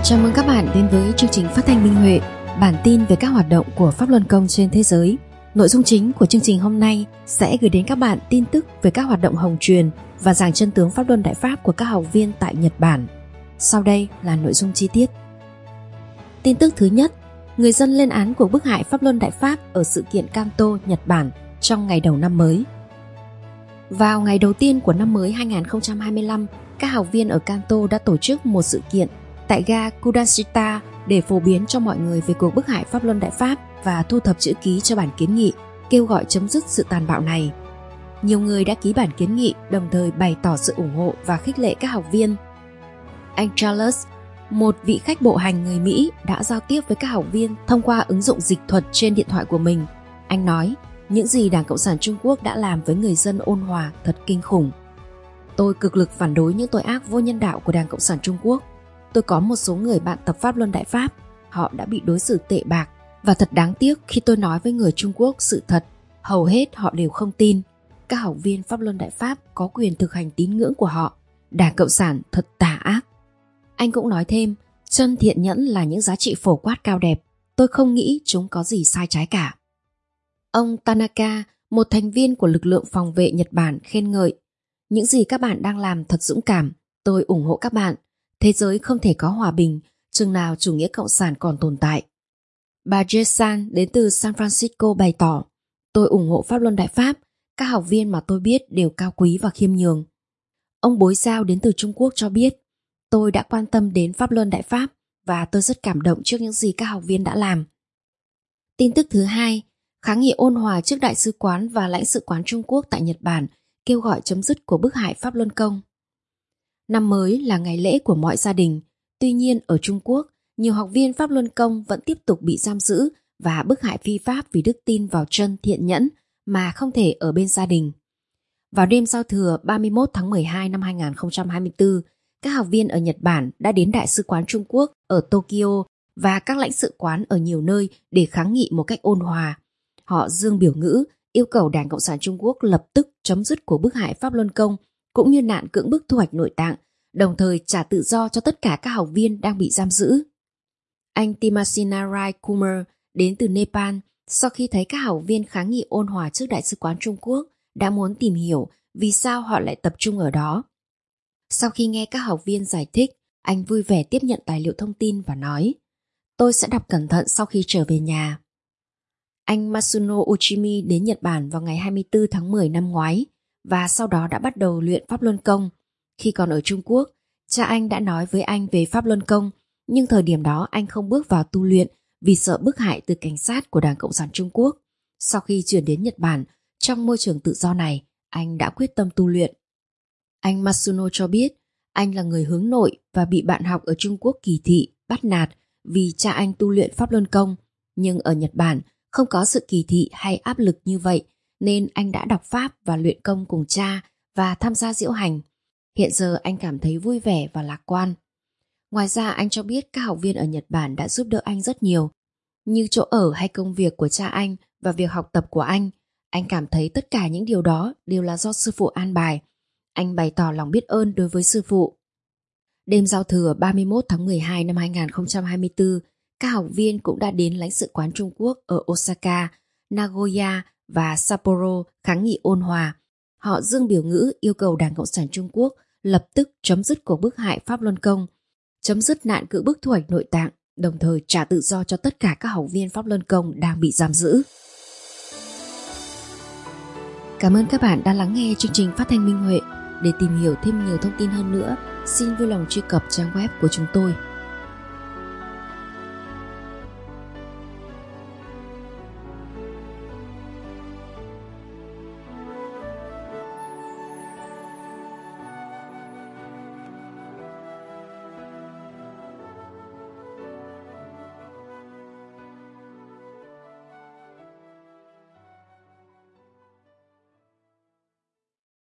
Chào mừng các bạn đến với chương trình phát thanh Minh Huệ, bản tin về các hoạt động của Pháp Luân Công trên thế giới. Nội dung chính của chương trình hôm nay sẽ gửi đến các bạn tin tức về các hoạt động hồng truyền và giảng chân tướng Pháp Luân Đại Pháp của các học viên tại Nhật Bản. Sau đây là nội dung chi tiết. Tin tức thứ nhất, người dân lên án cuộc bức hại Pháp Luân Đại Pháp ở sự kiện Kanto, Nhật Bản trong ngày đầu năm mới. Vào ngày đầu tiên của năm mới 2025, các học viên ở Kanto đã tổ chức một sự kiện tại ga Kudashita để phổ biến cho mọi người về cuộc bức hại Pháp Luân Đại Pháp và thu thập chữ ký cho bản kiến nghị kêu gọi chấm dứt sự tàn bạo này. Nhiều người đã ký bản kiến nghị, đồng thời bày tỏ sự ủng hộ và khích lệ các học viên. Anh Charles, một vị khách bộ hành người Mỹ, đã giao tiếp với các học viên thông qua ứng dụng dịch thuật trên điện thoại của mình. Anh nói, những gì Đảng Cộng sản Trung Quốc đã làm với người dân ôn hòa thật kinh khủng. Tôi cực lực phản đối những tội ác vô nhân đạo của Đảng Cộng sản Trung Quốc. Tôi có một số người bạn tập Pháp Luân Đại Pháp, họ đã bị đối xử tệ bạc và thật đáng tiếc khi tôi nói với người Trung Quốc sự thật, hầu hết họ đều không tin. Các học viên Pháp Luân Đại Pháp có quyền thực hành tín ngưỡng của họ. Đảng Cộng sản thật tà ác. Anh cũng nói thêm, chân thiện nhẫn là những giá trị phổ quát cao đẹp. Tôi không nghĩ chúng có gì sai trái cả. Ông Tanaka, một thành viên của lực lượng phòng vệ Nhật Bản, khen ngợi. Những gì các bạn đang làm thật dũng cảm. Tôi ủng hộ các bạn. Thế giới không thể có hòa bình chừng nào chủ nghĩa cộng sản còn tồn tại. Bà Jason đến từ San Francisco bày tỏ, tôi ủng hộ Pháp Luân Đại Pháp, các học viên mà tôi biết đều cao quý và khiêm nhường. Ông Bối Giao đến từ Trung Quốc cho biết, tôi đã quan tâm đến Pháp Luân Đại Pháp và tôi rất cảm động trước những gì các học viên đã làm. Tin tức thứ hai, kháng nghị ôn hòa trước Đại sứ quán và lãnh sự quán Trung Quốc tại Nhật Bản kêu gọi chấm dứt cuộc bức hại Pháp Luân Công. Năm mới là ngày lễ của mọi gia đình, tuy nhiên ở Trung Quốc, nhiều học viên Pháp Luân Công vẫn tiếp tục bị giam giữ và bức hại phi pháp vì đức tin vào chân thiện nhẫn mà không thể ở bên gia đình. Vào đêm giao thừa 31 tháng 12 năm 2024, các học viên ở Nhật Bản đã đến Đại sứ quán Trung Quốc ở Tokyo và các lãnh sự quán ở nhiều nơi để kháng nghị một cách ôn hòa. Họ dương biểu ngữ, yêu cầu Đảng Cộng sản Trung Quốc lập tức chấm dứt cuộc bức hại Pháp Luân Công cũng như nạn cưỡng bức thu hoạch nội tạng, đồng thời trả tự do cho tất cả các học viên đang bị giam giữ. Anh Timasina Rai Kumar đến từ Nepal sau khi thấy các học viên kháng nghị ôn hòa trước Đại sứ quán Trung Quốc đã muốn tìm hiểu vì sao họ lại tập trung ở đó. Sau khi nghe các học viên giải thích, anh vui vẻ tiếp nhận tài liệu thông tin và nói, tôi sẽ đọc cẩn thận sau khi trở về nhà. Anh Masuno Uchimi đến Nhật Bản vào ngày 24 tháng 10 năm ngoái và sau đó đã bắt đầu luyện Pháp Luân Công. Khi còn ở Trung Quốc, cha anh đã nói với anh về Pháp Luân Công, nhưng thời điểm đó anh không bước vào tu luyện vì sợ bức hại từ cảnh sát của Đảng Cộng sản Trung Quốc. Sau khi chuyển đến Nhật Bản, trong môi trường tự do này, anh đã quyết tâm tu luyện. Anh Masuno cho biết, anh là người hướng nội và bị bạn học ở Trung Quốc kỳ thị, bắt nạt vì cha anh tu luyện Pháp Luân Công. Nhưng ở Nhật Bản, không có sự kỳ thị hay áp lực như vậy, nên anh đã đọc Pháp và luyện công cùng cha và tham gia diễu hành. Hiện giờ anh cảm thấy vui vẻ và lạc quan. Ngoài ra anh cho biết các học viên ở Nhật Bản đã giúp đỡ anh rất nhiều, như chỗ ở hay công việc của cha anh và việc học tập của anh. Anh cảm thấy tất cả những điều đó đều là do sư phụ an bài. Anh bày tỏ lòng biết ơn đối với sư phụ. Đêm giao thừa 31 tháng 12 năm 2024, các học viên cũng đã đến lãnh sự quán Trung Quốc ở Osaka, Nagoya và Sapporo kháng nghị ôn hòa. Họ dương biểu ngữ yêu cầu Đảng Cộng sản Trung Quốc lập tức chấm dứt cuộc bức hại Pháp Luân Công, chấm dứt nạn cưỡng bức thu hoạch nội tạng, đồng thời trả tự do cho tất cả các học viên Pháp Luân Công đang bị giam giữ. Cảm ơn các bạn đã lắng nghe chương trình phát thanh Minh Huệ. Để tìm hiểu thêm nhiều thông tin hơn nữa, xin vui lòng truy cập trang web của chúng tôi.